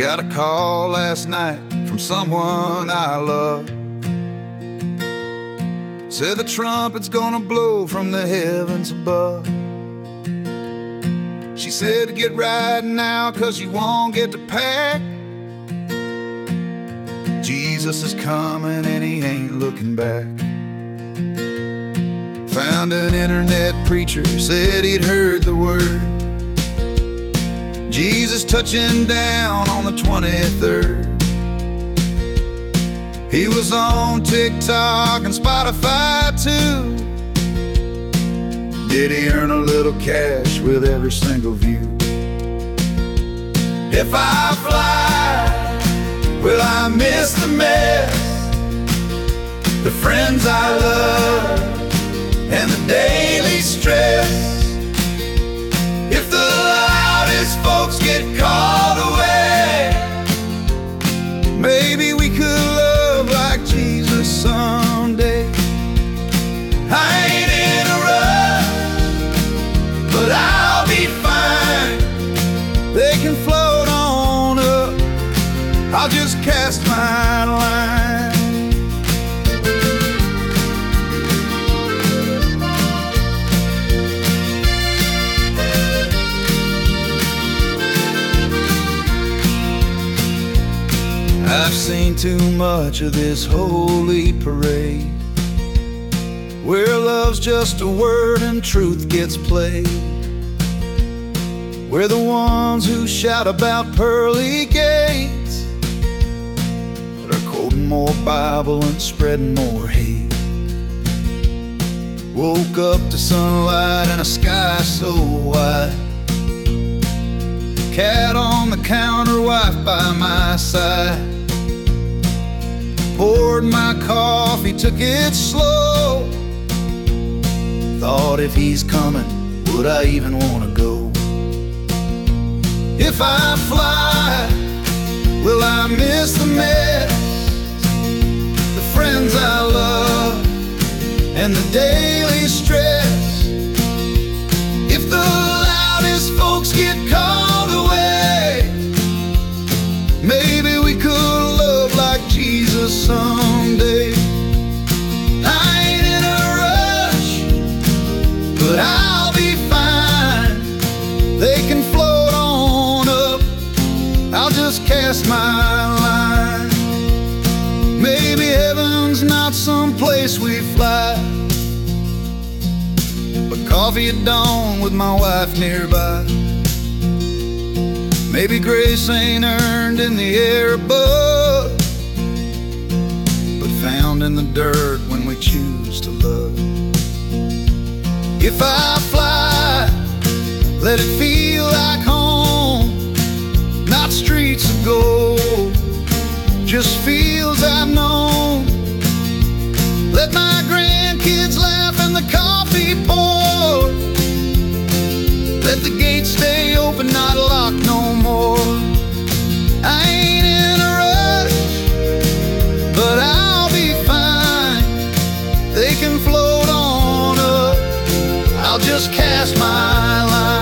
Got a call last night from someone I love. Said the trumpet's gonna blow from the heavens above. She said to get right now, 'cause you won't get to pack. Jesus is coming and he ain't looking back. Found an internet preacher, said he'd heard the word. Jesus touching down on the 23rd. He was on TikTok and Spotify too. Did he earn a little cash with every single view? If I fly, will I miss the mess, the friends I love, and the daily stress? If the loudest folks get called away, maybe we could love like Jesus someday. I ain't in a rush, but I'll be fine. They can float on up, I'll just cast my line. I've seen too much of this holy parade, where love's just a word and truth gets played, where the ones who shout about pearly gates are quoting more Bible and spreading more hate. Woke up to sunlight and a sky so white, cat on the counter, wife by my side. Poured my coffee, took it slow. Thought if he's coming, would I even want to go? If I fly, will I miss the mess, the friends I love, and the daily stress? If the loudest folks get called away, maybe we could love like Jesus someday. I ain't in a rush, but I'll be fine. They can float on up, I'll just cast my line. Maybe heaven's not some place we fly, but coffee at dawn with my wife nearby. Maybe grace ain't earned in the air above, but found in the dirt when we choose to love. If I fly, let it feel like home, not streets of gold, just fields I've known. Let my grandkids laugh and the coffee pour. Let the gates stay open, not locked no more. I ain't in a rush, but I'll be fine. They can float on up, I'll just cast my line.